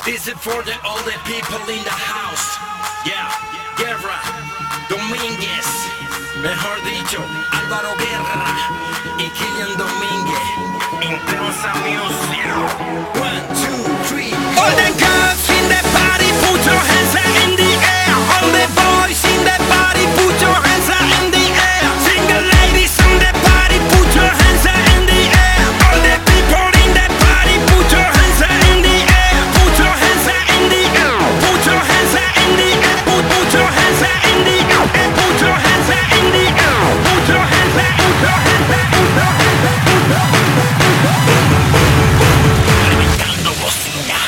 This is for all the people in the house. Yeah, Guerra, Domínguez, mejor dicho, Álvaro Guerra y Killian Domínguez. Intensa music. 1, 2, 3. All the girls in the party, put your hands in the air. All the boys in the party, put your hands in the air. Single ladies in the party, put your hands in the air. All the people in the party, put your hands in the air. Put your hands in the air. Put your hands in the air. Put your hands in the air. Put your hands in the air. Put your hands in. Put your hands in. Put your hands in. Reventando bocina.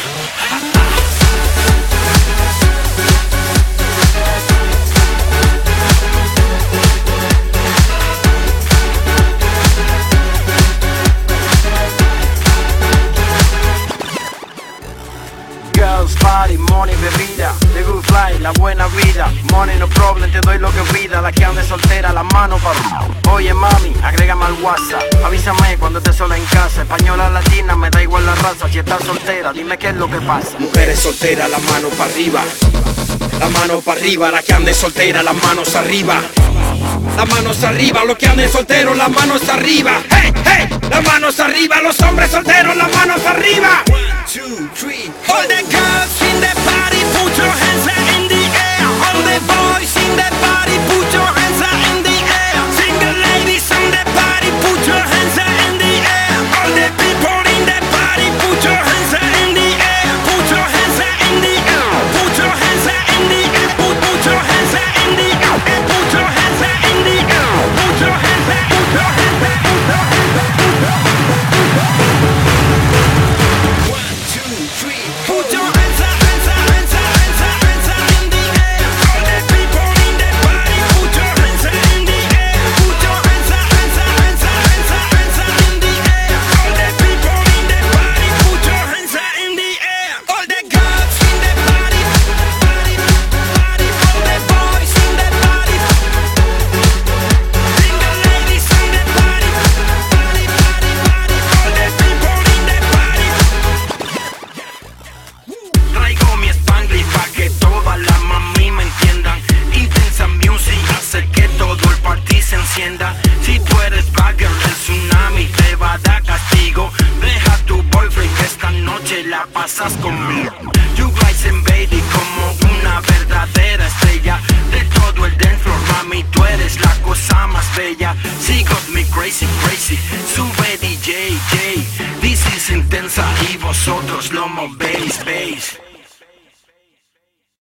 Girls, party, money, bebida, the good fly, la buena vida. Money, no problem, te doy lo que pida. La que ande soltera, la mano para arriba. Oye mami, agrégame al WhatsApp. Avísame cuando estés sola en casa. Española, latina, me da igual la raza. Si estás soltera, dime qué es lo que pasa. Mujeres solteras, la mano para arriba. La mano para arriba, la que ande soltera, las manos arriba. Las manos arriba, los que anden solteros, las manos arriba. Hey, hey, las manos arriba, los hombres solteros, las manos arriba. 1, 2, 3. All the girls in the party, put your hands in the air. All the boys in the party, put your hands in the air. Single ladies in the party, put your hands in the air. All the people in the party, put your hands in the air. Put your hands in the air. Put your hands in the air. Put your hands in the air. Put your hands in the air. Put your hands in. Put your hands in. Put your hands in. 1, 2, 3. Put your hands up, hands up, hands up, hands up, hands up in the air. All the people in the party, put your hands in the air. Put your hands up, hands up, hands up, hands up, hands up in the air. All the people in the party, put your hands in the air. All the girls in the party, party, party. All the boys in the party, single ladies in the party, party, party, party. All the people in the party. Traigo mi Spanglish pa' que todas las mami me entiendan. Intensa music hace que todo el party se encienda. Si tú eres bagger, el tsunami te va a dar castigo. Deja a tu boyfriend que esta noche la pasas conmigo. You guys and baby como una verdadera estrella de todo el dance floor, mami, tú eres la cosa más bella. She got me crazy, crazy. Sube DJ, J. This is intensa y vosotros lo movéis, veis.